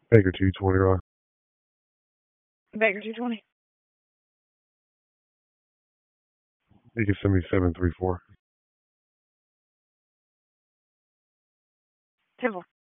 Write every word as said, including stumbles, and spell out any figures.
Baker two twenty, Rock. Baker two twenty. You can send me seven three four. ten four.